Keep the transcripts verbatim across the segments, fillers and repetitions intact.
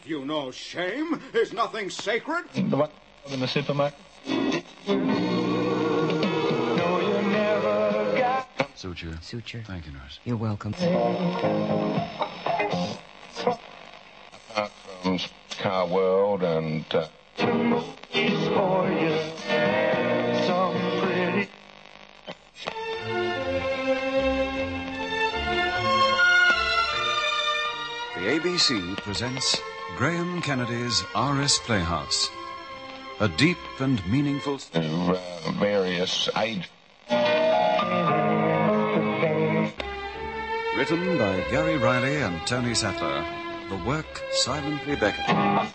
you no shame? Is nothing sacred? The one in the supermarket. Suture. Suture. Thank you, nurse. You're welcome. Apart from Car World and... Uh... for you. So pretty. The A B C presents Graham Kennedy's R S Playhouse. A deep and meaningful... Uh, various age... Written by Gary Riley and Tony Sattler. The work silently beckoning.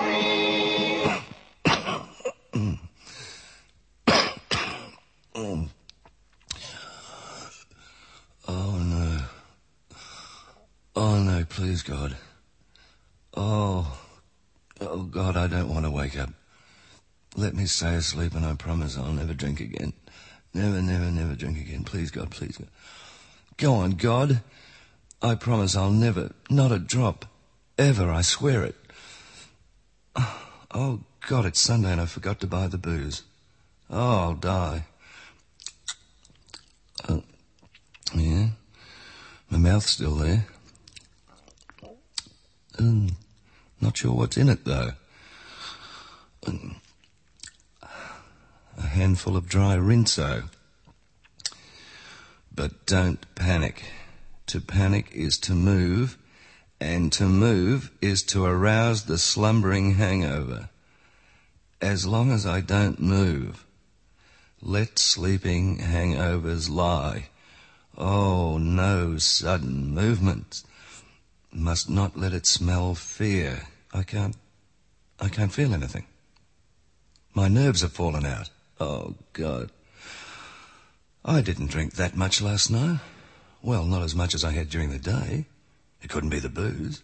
Oh, no. Oh, no, please, God. Oh. Oh, God, I don't want to wake up. Let me stay asleep and I promise I'll never drink again. Never, never, never drink again. Please, God, please, God. Go on, God. I promise I'll never, not a drop, ever, I swear it. Oh, God, it's Sunday and I forgot to buy the booze. Oh, I'll die. Uh, yeah, my mouth's still there. Um, not sure what's in it, though. Um, a handful of dry rinso. But don't panic. To panic is to move, and to move is to arouse the slumbering hangover. As long as I don't move, let sleeping hangovers lie. Oh, no sudden movements. Must not let it smell fear. I can't, I can't feel anything. My nerves have fallen out. Oh, God. I didn't drink that much last night. Well, not as much as I had during the day. It couldn't be the booze.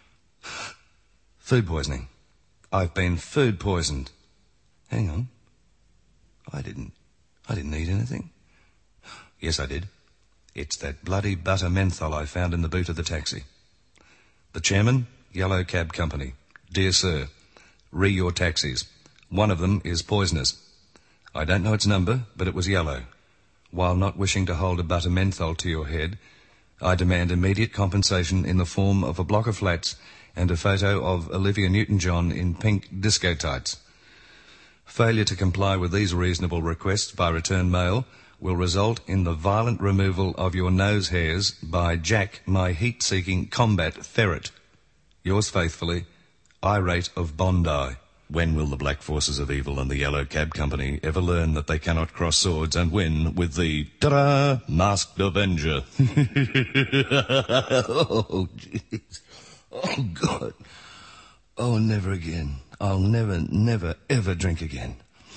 Food poisoning. I've been food poisoned. Hang on. I didn't, I didn't eat anything. Yes, I did. It's that bloody butter menthol I found in the boot of the taxi. The chairman, Yellow Cab Company. Dear sir, re your taxis. One of them is poisonous. I don't know its number, but it was yellow. While not wishing to hold a butter menthol to your head, I demand immediate compensation in the form of a block of flats and a photo of Olivia Newton-John in pink disco tights. Failure to comply with these reasonable requests by return mail will result in the violent removal of your nose hairs by Jack, my heat-seeking combat ferret. Yours faithfully, Irate of Bondi. When will the black forces of evil and the Yellow Cab Company ever learn that they cannot cross swords and win with the, ta-da, Masked Avenger? Oh, jeez. Oh, God. Oh, never again. I'll never, never, ever drink again.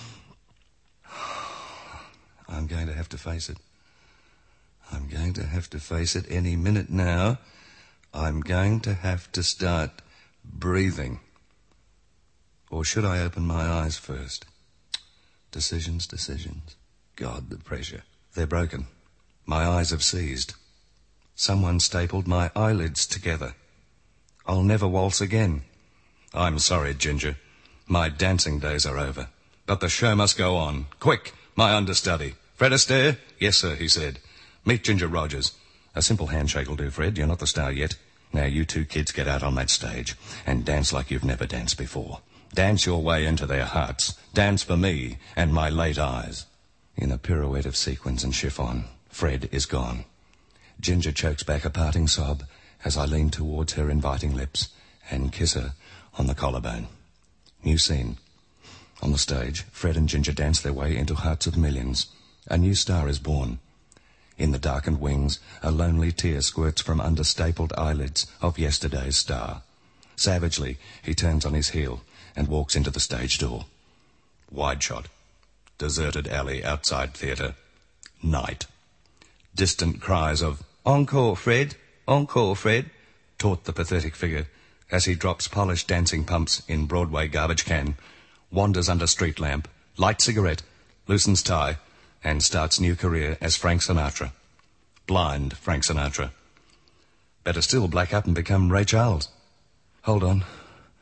I'm going to have to face it. I'm going to have to face it any minute now. I'm going to have to start breathing. Or should I open my eyes first? Decisions, decisions. God, the pressure. They're broken. My eyes have seized. Someone stapled my eyelids together. I'll never waltz again. I'm sorry, Ginger. My dancing days are over. But the show must go on. Quick, my understudy. Fred Astaire? Yes, sir, he said. Meet Ginger Rogers. A simple handshake will do, Fred. You're not the star yet. Now you two kids get out on that stage and dance like you've never danced before. Dance your way into their hearts. Dance for me and my late eyes. In a pirouette of sequins and chiffon, Fred is gone. Ginger chokes back a parting sob as I lean towards her inviting lips and kiss her on the collarbone. New scene. On the stage, Fred and Ginger dance their way into hearts of millions. A new star is born. In the darkened wings, a lonely tear squirts from under stapled eyelids of yesterday's star. Savagely, he turns on his heel and walks into the stage door. Wide shot. Deserted alley outside theatre. Night. Distant cries of, "Encore, Fred! Encore, Fred!" taunt the pathetic figure as he drops polished dancing pumps in Broadway garbage can, wanders under street lamp, lights cigarette, loosens tie, and starts new career as Frank Sinatra. Blind Frank Sinatra. Better still black up and become Ray Charles. Hold on.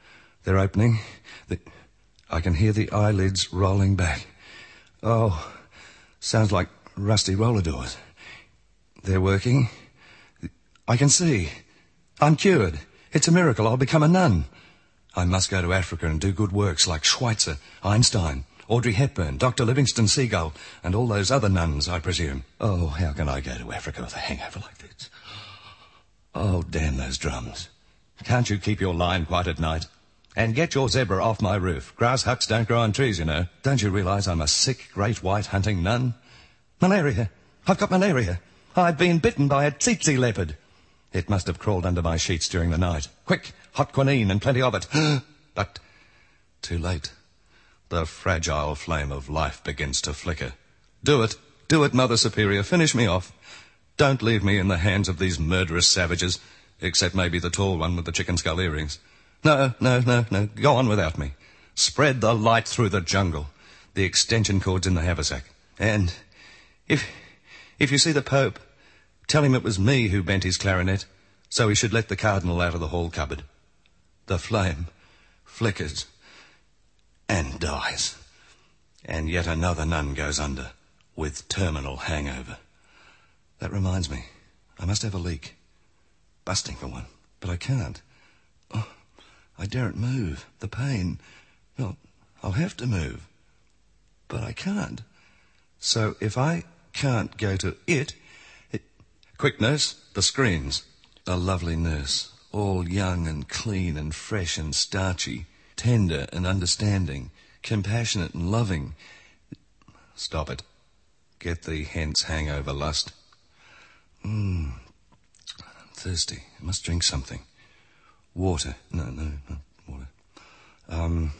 They're opening. The, I can hear the eyelids rolling back. Oh, sounds like rusty roller doors. They're working. I can see. I'm cured. It's a miracle. I'll become a nun. I must go to Africa and do good works like Schweitzer, Einstein, Audrey Hepburn, Doctor Livingston Seagull, and all those other nuns, I presume. Oh, how can I go to Africa with a hangover like this? Oh, damn those drums. Can't you keep your line quiet at night? And get your zebra off my roof. Grass huts don't grow on trees, you know. Don't you realize I'm a sick, great white hunting nun? Malaria. I've got malaria. I've been bitten by a tsetse leopard. It must have crawled under my sheets during the night. Quick, hot quinine and plenty of it. But too late. The fragile flame of life begins to flicker. Do it. Do it, Mother Superior. Finish me off. Don't leave me in the hands of these murderous savages, except maybe the tall one with the chicken skull earrings. No, no, no, no. Go on without me. Spread the light through the jungle. The extension cord's in the haversack. And if, if you see the Pope, tell him it was me who bent his clarinet, so he should let the Cardinal out of the hall cupboard. The flame flickers and dies. And yet another nun goes under with terminal hangover. That reminds me, I must have a leak. Busting for one, but I can't. Oh, I daren't move. The pain. Well, I'll have to move. But I can't. So if I can't go to it... it... Quick, nurse, the screens. A lovely nurse, all young and clean and fresh and starchy, tender and understanding, compassionate and loving. Stop it. Get thee hence, hangover lust. Mmm. Thirsty. I must drink something. Water. No, no, not water. Um,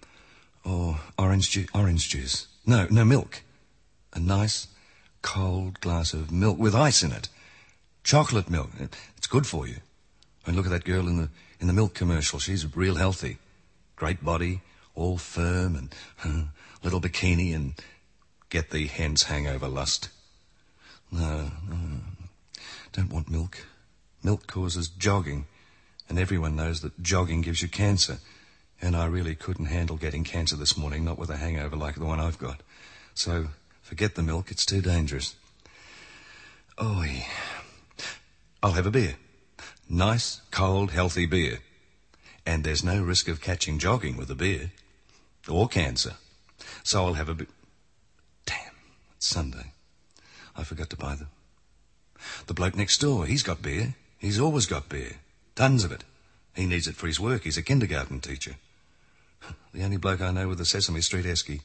or orange juice. Orange juice. No, no, milk. A nice, cold glass of milk with ice in it. Chocolate milk. It's good for you. And look at that girl in the in the milk commercial. She's real healthy. Great body, all firm and uh, little bikini and get thee hence, hangover lust. No, no, don't want milk. Milk causes jogging, and everyone knows that jogging gives you cancer. And I really couldn't handle getting cancer this morning, not with a hangover like the one I've got. So forget the milk, it's too dangerous. Oh, yeah. I'll have a beer. Nice, cold, healthy beer. And there's no risk of catching jogging with a beer. Or cancer. So I'll have a beer. Damn, it's Sunday. I forgot to buy them. The bloke next door, he's got beer. He's always got beer. Tons of it. He needs it for his work. He's a kindergarten teacher. The only bloke I know with a Sesame Street esky.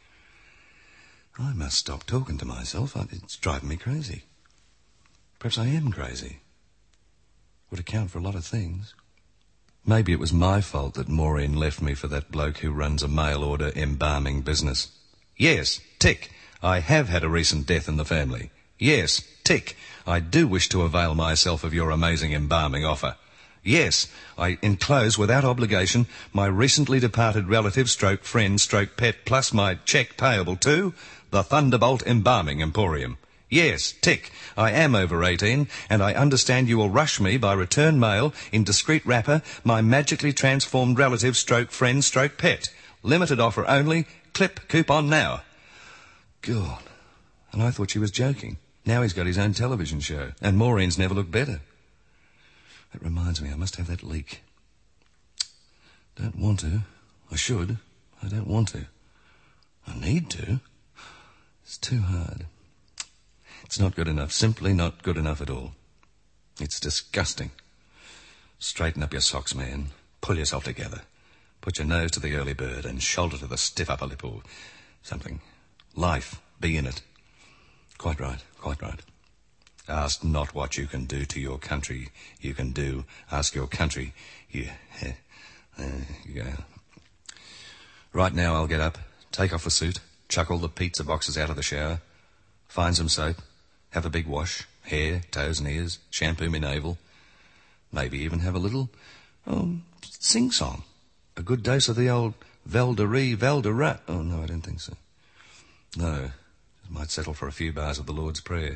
I must stop talking to myself. It's driving me crazy. Perhaps I am crazy. Would account for a lot of things. Maybe it was my fault that Maureen left me for that bloke who runs a mail-order embalming business. Yes, tick. I have had a recent death in the family. Yes, tick. I do wish to avail myself of your amazing embalming offer. Yes, I enclose without obligation my recently departed relative stroke friend stroke pet plus my cheque payable to the Thunderbolt Embalming Emporium. Yes, tick. I am over eighteen, and I understand you will rush me by return mail in discreet wrapper my magically transformed relative stroke friend stroke pet. Limited offer only. Clip coupon now. God. And I thought she was joking. Now he's got his own television show, and Maureen's never looked better. That reminds me, I must have that leak. Don't want to. I should. I don't want to. I need to. It's too hard. It's not good enough. Simply not good enough at all. It's disgusting. Straighten up your socks, man. Pull yourself together. Put your nose to the early bird and shoulder to the stiff upper lip or something. Life. Be in it. Quite right. Quite right. Ask not what you can do to your country. You can do. Ask your country. You... Uh, you go. Right now I'll get up, take off the suit, chuck all the pizza boxes out of the shower, find some soap, have a big wash, hair, toes and ears, shampoo me navel, maybe even have a little, oh, sing-song. A good dose of the old Val-de-Ree, Val-de-Rat. Oh, no, I don't think so. No, might settle for a few bars of the Lord's Prayer.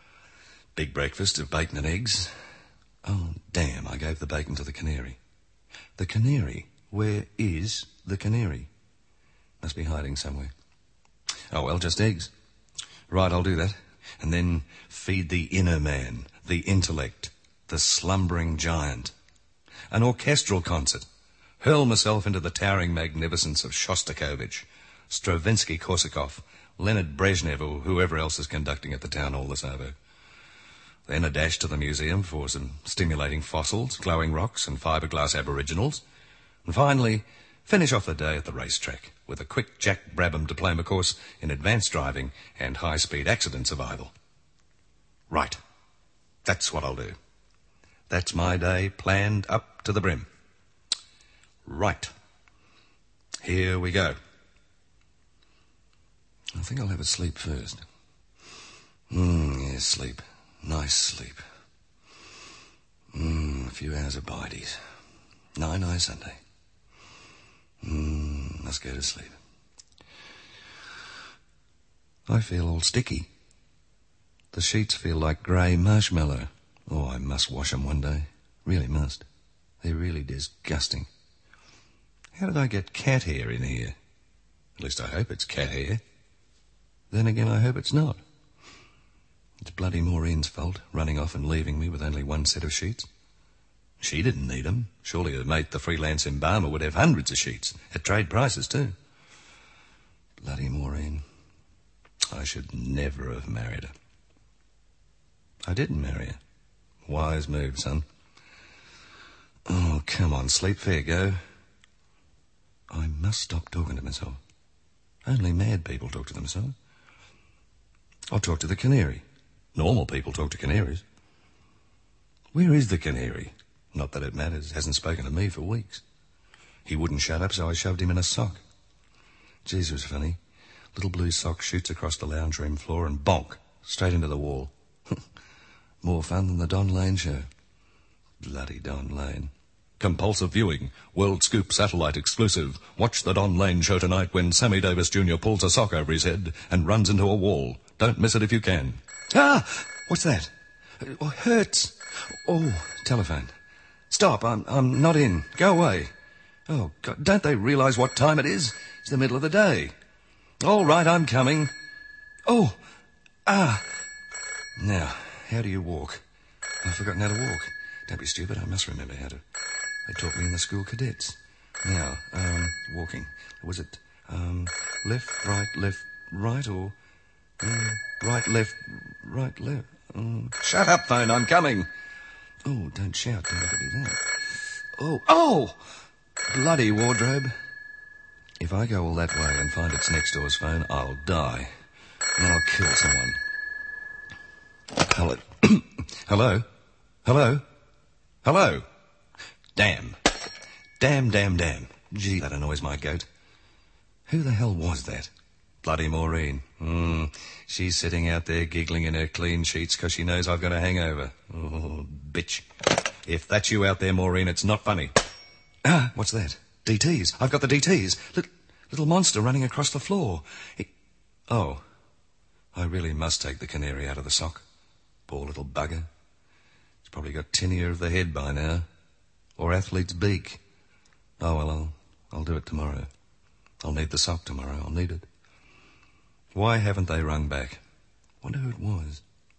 Big breakfast of bacon and eggs. Oh, damn, I gave the bacon to the canary. The canary. Where is the canary? Must be hiding somewhere. Oh, well, just eggs. Right, I'll do that. And then feed the inner man, the intellect, the slumbering giant. An orchestral concert. Hurl myself into the towering magnificence of Shostakovich, Stravinsky-Korsakov, Leonard Brezhnev, or whoever else is conducting at the town hall this hour. Then a dash to the museum for some stimulating fossils, glowing rocks, and fiberglass aboriginals. And finally, finish off the day at the racetrack with a quick Jack Brabham diploma course in advanced driving and high-speed accident survival. Right. That's what I'll do. That's my day planned up to the brim. Right. Here we go. I think I'll have a sleep first. Mmm, yes, sleep. Nice sleep. Mmm, a few hours of bites. Nine-eye Sunday. Mmm, let's go to sleep. I feel all sticky. The sheets feel like grey marshmallow. Oh, I must wash them one day. Really must. They're really disgusting. How did I get cat hair in here? At least I hope it's cat hair. Then again, I hope it's not. It's bloody Maureen's fault, running off and leaving me with only one set of sheets. She didn't need them. Surely her mate, the freelance embalmer, would have hundreds of sheets, at trade prices too. Bloody Maureen. I should never have married her. I didn't marry her. Wise move, son. Oh, come on, sleep, fair go. I must stop talking to myself. Only mad people talk to themselves. I'll talk to the canary. Normal people talk to canaries. Where is the canary? Not that it matters. Hasn't spoken to me for weeks. He wouldn't shut up, so I shoved him in a sock. Jeez, it was funny. Little blue sock shoots across the lounge room floor and bonk, straight into the wall. More fun than the Don Lane show. Bloody Don Lane. Compulsive viewing. World Scoop satellite exclusive. Watch the Don Lane show tonight when Sammy Davis Junior pulls a sock over his head and runs into a wall. Don't miss it if you can. Ah! What's that? It hurts. Oh, telephone. Stop, I'm, I'm not in. Go away. Oh, God, don't they realise what time it is? It's the middle of the day. All right, I'm coming. Oh, ah. Now, how do you walk? I've forgotten how to walk. Don't be stupid, I must remember how to. They taught me in the school cadets. Now, um, walking. Was it, um, left, right, left, right, or... Um, right, left, right, left... Um, shut up, phone, I'm coming. Oh, don't shout, don't ever do that. Oh, oh! Bloody wardrobe. If I go all that way and find it's next door's phone, I'll die. And then I'll kill someone. Hello? Hello? Hello? Hello? Damn. Damn, damn, damn. Gee, that annoys my goat. Who the hell was that? Bloody Maureen. Mm, she's sitting out there giggling in her clean sheets because she knows I've got a hangover. Oh, bitch. If that's you out there, Maureen, it's not funny. Ah, what's that? D Ts. I've got the D Ts. Little, little monster running across the floor. It... Oh, I really must take the canary out of the sock. Poor little bugger. It's probably got tinea of the head by now. Or athlete's beak. Oh, well, I'll, I'll do it tomorrow. I'll need the sock tomorrow. I'll need it. Why haven't they rung back? Wonder who it was.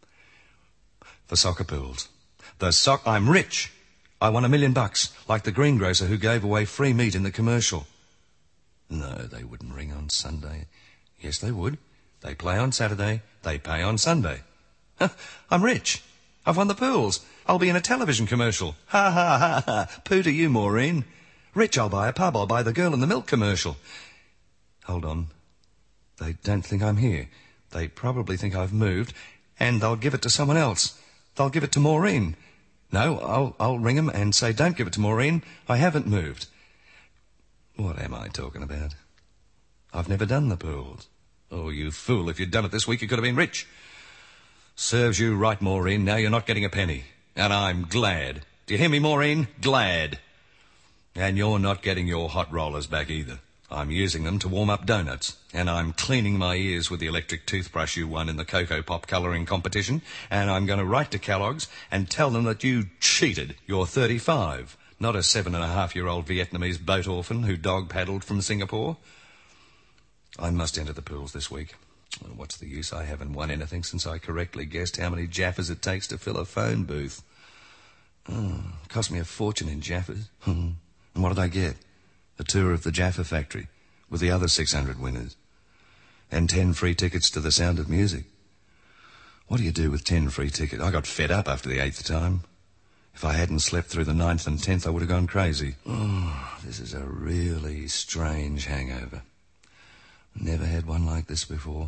The soccer pools. The sock... I'm rich. I won a million bucks, like the greengrocer who gave away free meat in the commercial. No, they wouldn't ring on Sunday. Yes, they would. They play on Saturday. They pay on Sunday. I'm rich. I've won the pools. I'll be in a television commercial. Ha, ha, ha, ha. Pooh to you, Maureen. Rich, I'll buy a pub. I'll buy the girl in the milk commercial. Hold on. They don't think I'm here. They probably think I've moved, and they'll give it to someone else. They'll give it to Maureen. No, I'll, I'll ring them and say, don't give it to Maureen. I haven't moved. What am I talking about? I've never done the pools. Oh, you fool. If you'd done it this week, you could have been rich. Serves you right, Maureen. Now you're not getting a penny. And I'm glad. Do you hear me, Maureen? Glad. And you're not getting your hot rollers back either. I'm using them to warm up donuts. And I'm cleaning my ears with the electric toothbrush you won in the Cocoa Pop colouring competition. And I'm going to write to Kellogg's and tell them that you cheated. You're thirty-five. Not a seven-and-a-half-year-old Vietnamese boat orphan who dog-paddled from Singapore. I must enter the pools this week. What's the use? I haven't won anything since I correctly guessed how many Jaffas it takes to fill a phone booth. Oh, it cost me a fortune in Jaffas. And what did I get? A tour of the Jaffa factory with the other six hundred winners. And ten free tickets to The Sound of Music. What do you do with ten free tickets? I got fed up after the eighth time. If I hadn't slept through the ninth and tenth, I would have gone crazy. Oh, this is a really strange hangover. Never had one like this before.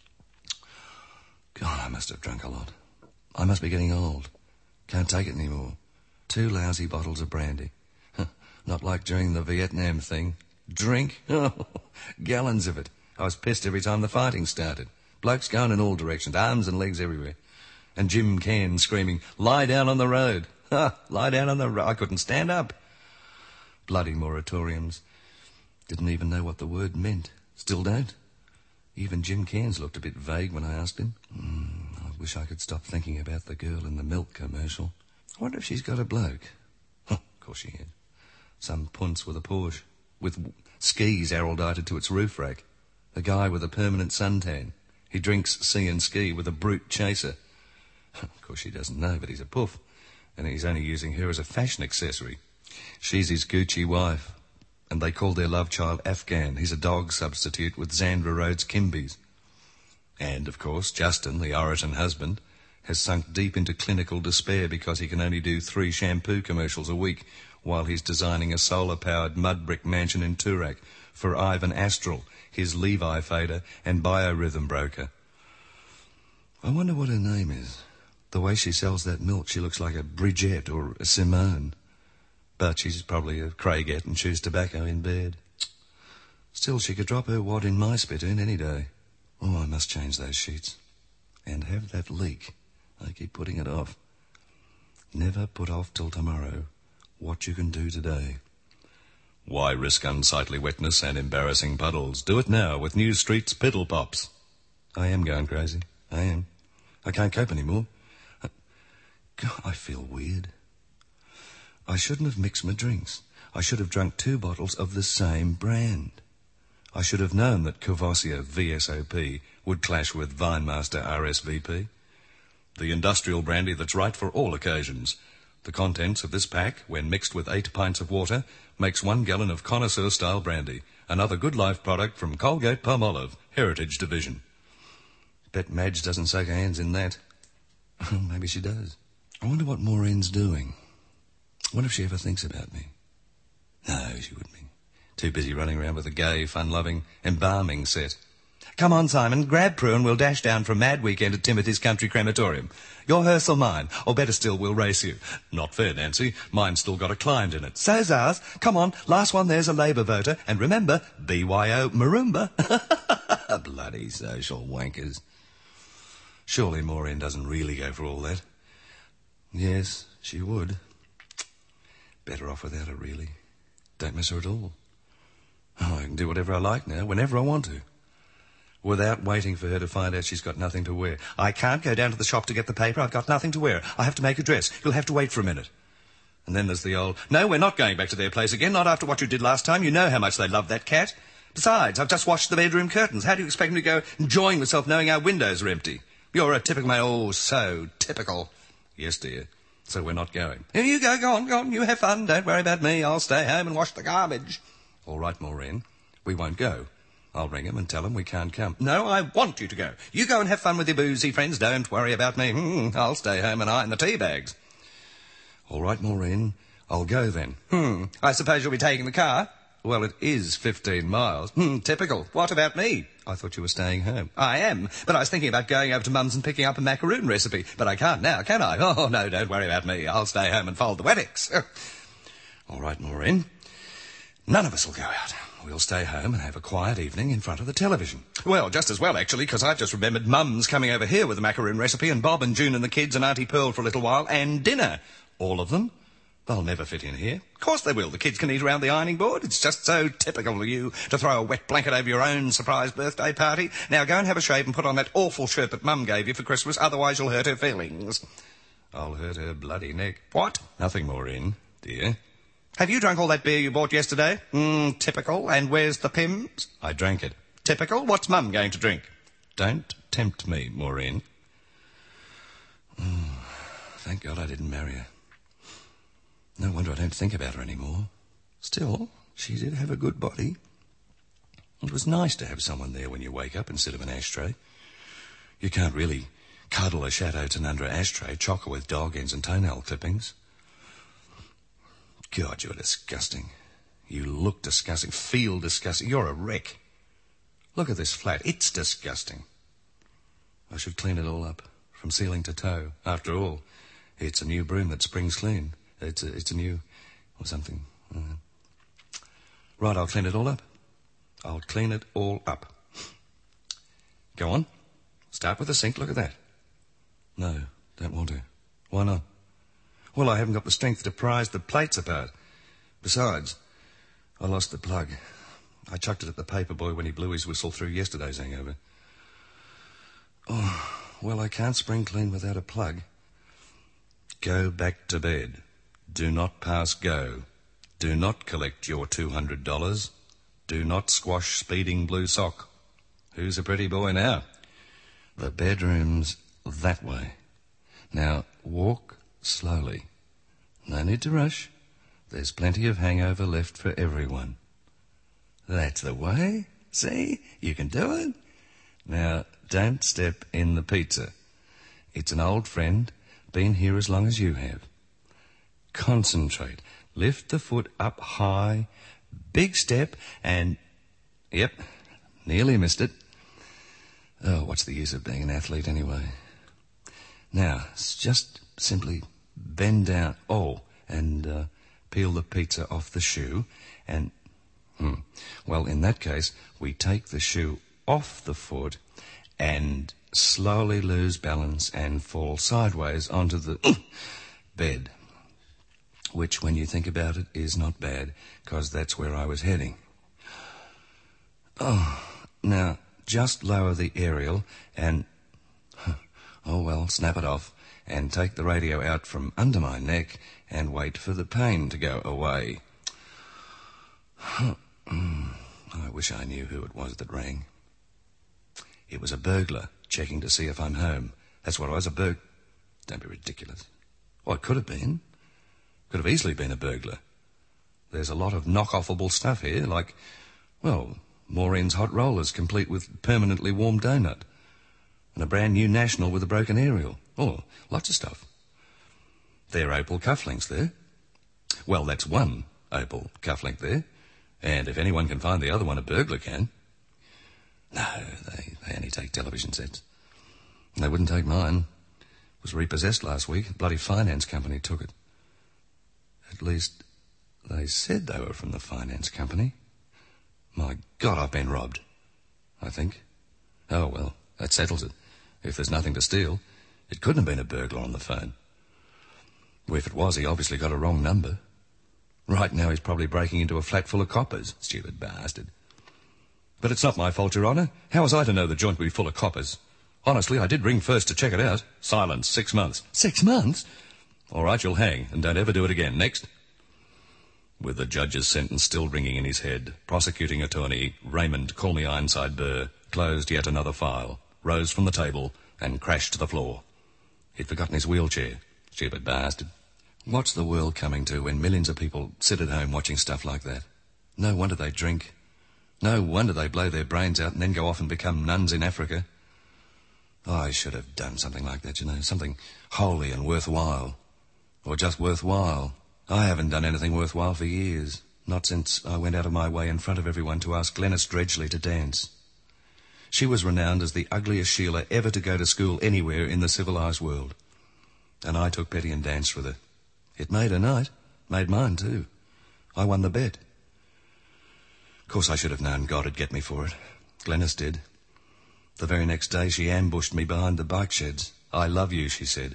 God, I must have drunk a lot. I must be getting old. Can't take it anymore. Two lousy bottles of brandy. Not like during the Vietnam thing. Drink? Oh, gallons of it. I was pissed every time the fighting started. Blokes going in all directions, arms and legs everywhere. And Jim Cairn screaming, lie down on the road. Ha, lie down on the road. I couldn't stand up. Bloody moratoriums. Didn't even know what the word meant. Still don't. Even Jim Cairns looked a bit vague when I asked him. Mm, I wish I could stop thinking about the girl in the milk commercial. I wonder if she's got a bloke. Huh, of course she has. Some punts with a Porsche, with skis heraldited to its roof rack. A guy with a permanent suntan. He drinks sea and ski with a brute chaser. Of course she doesn't know, but he's a puff. And he's only using her as a fashion accessory. She's his Gucci wife. And they call their love child Afghan. He's a dog substitute with Zandra Rhodes Kimbies. And, of course, Justin, the Oroton husband, has sunk deep into clinical despair because he can only do three shampoo commercials a week while he's designing a solar-powered mud brick mansion in Toorak for Ivan Astral, his Levi fader and biorhythm broker. I wonder what her name is. The way she sells that milk, she looks like a Bridget or a Simone. But she's probably a Craiget and chews tobacco in bed. Still, she could drop her wad in my spittoon any day. Oh, I must change those sheets. And have that leak. I keep putting it off. Never put off till tomorrow what you can do today. Why risk unsightly wetness and embarrassing puddles? Do it now with New Street's Piddle Pops. I am going crazy. I am. I can't cope anymore. I, God, I feel weird. I shouldn't have mixed my drinks. I should have drunk two bottles of the same brand. I should have known that Courvoisier V S O P would clash with Vinemaster R S V P. The industrial brandy that's right for all occasions. The contents of this pack, when mixed with eight pints of water, makes one gallon of connoisseur-style brandy, another Good Life product from Colgate-Palmolive, Heritage Division. Bet Madge doesn't soak her hands in that. Maybe she does. I wonder what Maureen's doing. What if she ever thinks about me? No, she wouldn't be. Too busy running around with a gay, fun-loving, embalming set. Come on, Simon, grab Prue and we'll dash down for a mad weekend at Timothy's Country Crematorium. Your hearse or mine, or better still, we'll race you. Not fair, Nancy. Mine's still got a client in it. So's ours. Come on, last one there's a Labour voter. And remember, B Y O Maroomba. Bloody social wankers. Surely Maureen doesn't really go for all that. Yes, she would. Better off without her, really. Don't miss her at all. Oh, I can do whatever I like now, whenever I want to. Without waiting for her to find out she's got nothing to wear. I can't go down to the shop to get the paper. I've got nothing to wear. I have to make a dress. You'll have to wait for a minute. And then there's the old, no, we're not going back to their place again, not after what you did last time. You know how much they love that cat. Besides, I've just washed the bedroom curtains. How do you expect me to go enjoying myself knowing our windows are empty? You're a typical man. Oh, so typical. Yes, dear. So we're not going. Here you go, go on, go on, you have fun. Don't worry about me. I'll stay home and wash the garbage. All right, Maureen. We won't go. I'll ring him and tell him we can't come. No, I want you to go. You go and have fun with your boozy friends. Don't worry about me. Hmm, I'll stay home and iron the tea bags. All right, Maureen. I'll go then. Hmm. I suppose you'll be taking the car? Well, it is fifteen miles. Hmm, typical. What about me? I thought you were staying home. I am, but I was thinking about going over to Mum's and picking up a macaroon recipe. But I can't now, can I? Oh, no, don't worry about me. I'll stay home and fold the wettix. All right, Maureen. None of us will go out. We'll stay home and have a quiet evening in front of the television. Well, just as well, actually, because I've just remembered Mum's coming over here with a macaroon recipe and Bob and June and the kids and Auntie Pearl for a little while and dinner. All of them. They'll never fit in here. Of course they will. The kids can eat around the ironing board. It's just so typical of you to throw a wet blanket over your own surprise birthday party. Now go and have a shave and put on that awful shirt that Mum gave you for Christmas, otherwise you'll hurt her feelings. I'll hurt her bloody neck. What? Nothing, Maureen, dear. Have you drunk all that beer you bought yesterday? Mm, typical. And where's the Pimm's? I drank it. Typical. What's Mum going to drink? Don't tempt me, Maureen. Oh, thank God I didn't marry her. No wonder I don't think about her anymore. Still, she did have a good body. It was nice to have someone there when you wake up instead of an ashtray. You can't really cuddle a Chateauton under an ashtray, chock her with dog ends and toenail clippings. God, you're disgusting. You look disgusting, feel disgusting. You're a wreck. Look at this flat. It's disgusting. I should clean it all up, from ceiling to toe. After all, it's a new broom that springs clean. It's a, it's a new... or something. Uh, right, I'll clean it all up. I'll clean it all up. Go on. Start with the sink. Look at that. No, don't want to. Why not? Well, I haven't got the strength to prise the plates apart. Besides, I lost the plug. I chucked it at the paper boy when he blew his whistle through yesterday's hangover. Oh, well, I can't spring clean without a plug. Go back to bed. Do not pass go. Do not collect your two hundred dollars. Do not squash speeding blue sock. Who's a pretty boy now? The bedroom's that way. Now, walk slowly. No need to rush. There's plenty of hangover left for everyone. That's the way. See? You can do it. Now, don't step in the pizza. It's an old friend, been here as long as you have. Concentrate. Lift the foot up high. Big step and... Yep, nearly missed it. Oh, what's the use of being an athlete anyway? Now, just simply bend down. Oh, and uh, peel the pizza off the shoe. And, hmm, well, in that case, we take the shoe off the foot and slowly lose balance and fall sideways onto the bed. Which, when you think about it, is not bad, because that's where I was heading. Oh, now, just lower the aerial and... Oh, well, snap it off and take the radio out from under my neck and wait for the pain to go away. I wish I knew who it was that rang. It was a burglar checking to see if I'm home. That's what I was, a burg... Don't be ridiculous. Well, it could have been. Could have easily been a burglar. There's a lot of knock-offable stuff here, like, well, Maureen's hot rollers complete with permanently warm donut, and a brand new National with a broken aerial. Oh, lots of stuff. There are opal cufflinks there. Well, that's one opal cufflink there, and if anyone can find the other one, a burglar can. No, they, they only take television sets. They wouldn't take mine. It was repossessed last week. A bloody finance company took it. At least, they said they were from the finance company. My God, I've been robbed, I think. Oh, well, that settles it. If there's nothing to steal, it couldn't have been a burglar on the phone. Well, if it was, he obviously got a wrong number. Right now he's probably breaking into a flat full of coppers, stupid bastard. But it's not my fault, Your Honour. How was I to know the joint would be full of coppers? Honestly, I did ring first to check it out. Silence, six months. Six months? All right, you'll hang, and don't ever do it again. Next. With the judge's sentence still ringing in his head, prosecuting attorney Raymond Call Me Ironside Burr closed yet another file, rose from the table, and crashed to the floor. He'd forgotten his wheelchair. Stupid bastard. What's the world coming to when millions of people sit at home watching stuff like that? No wonder they drink. No wonder they blow their brains out and then go off and become nuns in Africa. Oh, I should have done something like that, you know, something holy and worthwhile. Or just worthwhile. I haven't done anything worthwhile for years. Not since I went out of my way in front of everyone to ask Glenys Dredgley to dance. She was renowned as the ugliest Sheila ever to go to school anywhere in the civilized world. And I took pity and danced with her. It made her night. Made mine, too. I won the bet. Of course, I should have known God would get me for it. Glenys did. The very next day, she ambushed me behind the bike sheds. I love you, she said.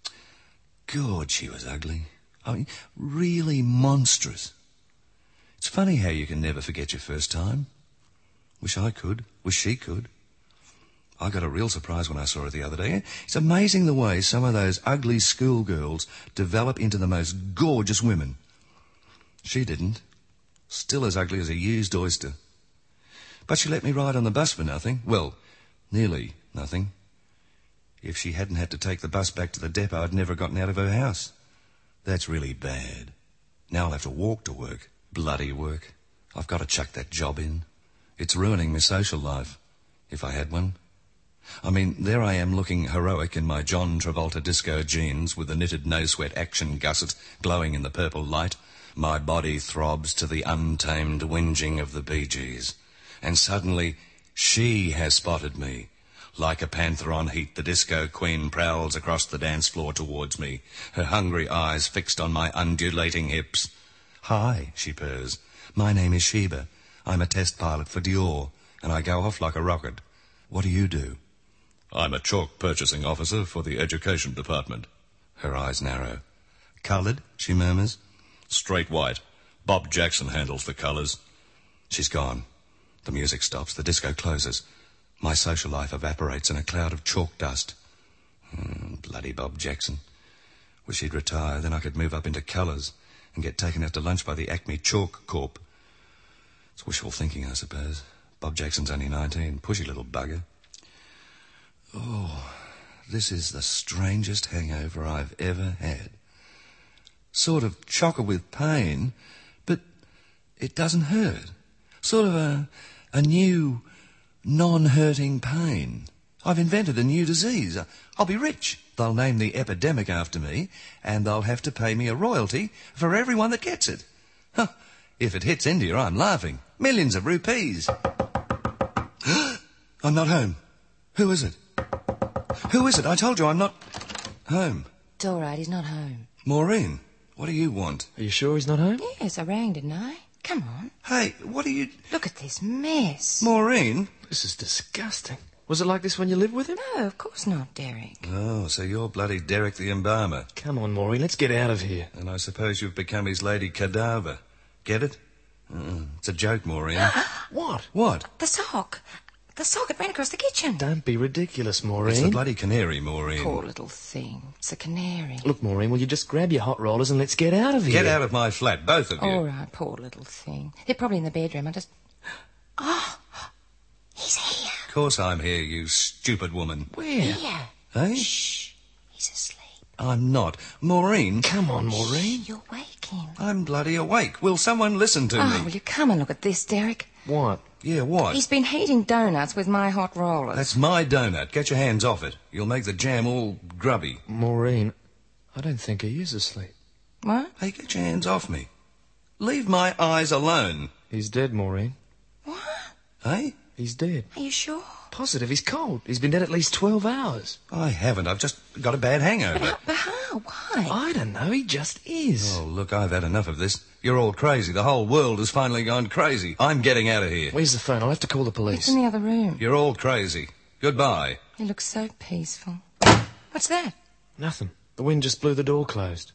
God, she was ugly. I mean, really monstrous. It's funny how you can never forget your first time. Wish I could. Wish she could. I got a real surprise when I saw her the other day. It's amazing the way some of those ugly schoolgirls develop into the most gorgeous women. She didn't. Still as ugly as a used oyster. But she let me ride on the bus for nothing. Well, nearly nothing. If she hadn't had to take the bus back to the depot, I'd never gotten out of her house. That's really bad. Now I'll have to walk to work. Bloody work. I've got to chuck that job in. It's ruining my social life, if I had one. I mean, there I am looking heroic in my John Travolta disco jeans with the knitted no-sweat action gusset glowing in the purple light. My body throbs to the untamed whinging of the Bee Gees. And suddenly, she has spotted me. Like a panther on heat, the disco queen prowls across the dance floor towards me, her hungry eyes fixed on my undulating hips. "Hi," she purrs. "My name is Sheba. I'm a test pilot for Dior, and I go off like a rocket. What do you do?" "I'm a chalk purchasing officer for the education department." Her eyes narrow. "Coloured?" she murmurs. "Straight white. Bob Jackson handles the colours." She's gone. The music stops. The disco closes. My social life evaporates in a cloud of chalk dust. Mm, bloody Bob Jackson. Wish he'd retire, then I could move up into colours and get taken out to lunch by the Acme Chalk Corp. It's wishful thinking, I suppose. Bob Jackson's only nineteen. Pushy little bugger. Oh, this is the strangest hangover I've ever had. Sort of chocker with pain, but it doesn't hurt. Sort of a, a new, non-hurting pain. I've invented a new disease. I'll be rich. They'll name the epidemic after me, and they'll have to pay me a royalty for everyone that gets it. Huh. If it hits India, I'm laughing. Millions of rupees. I'm not home. Who is it? Who is it? I told you I'm not home. It's all right, he's not home. Maureen, what do you want? Are you sure he's not home? Yes, I rang, didn't I? Come on. Hey, what are you... Look at this mess. Maureen? This is disgusting. Was it like this when you lived with him? No, of course not, Derek. Oh, so you're bloody Derek the Embalmer. Come on, Maureen, let's get out of here. And I suppose you've become his lady cadaver. Get it? Uh, it's a joke, Maureen. What? What? The sock. The sock, it ran across the kitchen. Don't be ridiculous, Maureen. It's the bloody canary, Maureen. Poor little thing. It's a canary. Look, Maureen, will you just grab your hot rollers and let's get out of here? Get out of my flat, both of you. All right, poor little thing. They're probably in the bedroom. I just... Oh, he's here. Of course I'm here, you stupid woman. Where? Here. Eh? Shh. He's asleep. I'm not. Maureen. Come on, Maureen. Shh, you're waking. I'm bloody awake. Will someone listen to Oh, me? will you come and look at this, Derek? What? Yeah, what? He's been heating donuts with my hot rollers. That's my donut. Get your hands off it. You'll make the jam all grubby. Maureen, I don't think he is asleep. What? Hey, get your hands off me. Leave my eyes alone. He's dead, Maureen. What? Hey? He's dead. Are you sure? Positive, he's cold. He's been dead at least twelve hours. I haven't. I've just got a bad hangover. But how? Why? I don't know, he just is. Oh, look, I've had enough of this. You're all crazy. The whole world has finally gone crazy. I'm getting out of here. Where's the phone? I'll have to call the It's police. in the other room. You're all crazy. Goodbye. You look so peaceful. What's that? Nothing. The wind just blew the door closed.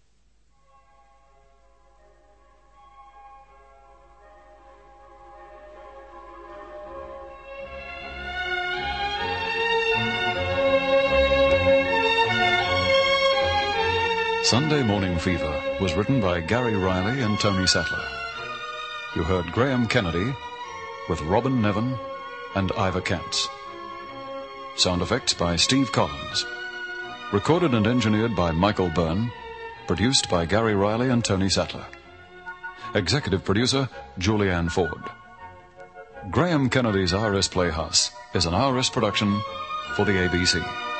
Sunday Morning Fever was written by Gary Riley and Tony Sattler. You heard Graham Kennedy with Robin Nevin and Ivor Kentz. Sound effects by Steve Collins. Recorded and engineered by Michael Byrne. Produced by Gary Riley and Tony Sattler. Executive producer Julianne Ford. Graham Kennedy's R S Playhouse is an R S production for the A B C.